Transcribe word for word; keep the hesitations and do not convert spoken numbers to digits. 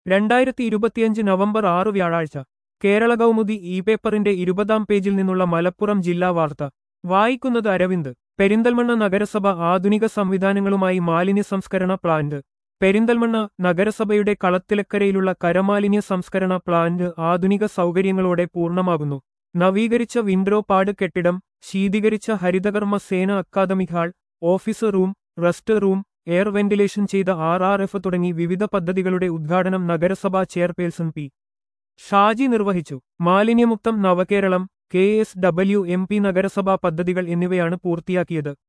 രണ്ടായിരത്തി ഇരുപത്തിയഞ്ച് നവംബർ ആറ് വ്യാഴാഴ്ച കേരള കൗമുദി ഇ പേപ്പറിന്റെ ഇരുപതാം പേജിൽ നിന്നുള്ള മലപ്പുറം ജില്ലാ വാർത്ത വായിക്കുന്നത് അരവിന്ദ്. പെരിന്തൽമണ്ണ നഗരസഭ ആധുനിക സംവിധാനങ്ങളുമായി മാലിന്യ സംസ്കരണ പ്ലാന്റ്. പെരിന്തൽമണ്ണ നഗരസഭയുടെ കളത്തിലക്കരയിലുള്ള കരമാലിന്യ സംസ്കരണ പ്ലാന്റ് ആധുനിക സൗകര്യങ്ങളോടെ പൂർണ്ണമാകുന്നു. നവീകരിച്ച വിൻഡ്രോ പാഡ് കെട്ടിടം, ശീതീകരിച്ച ഹരിതകർമ്മ സേന academic hall, office room, rest room, air ventilation ചെയ്ത ആർ ആർ എഫ് തുടങ്ങി വിവിധ പദ്ധതികളുടെ ഉദ്ഘാടനം നഗരസഭാ ചെയർപേഴ്സൺ പി ഷാജി നിർവഹിച്ചു. മാലിന്യമുക്തം Navakeralam, K S W M P നഗരസഭാ പദ്ധതികൾ എന്നിവയാണ് പൂർത്തിയാക്കിയത്.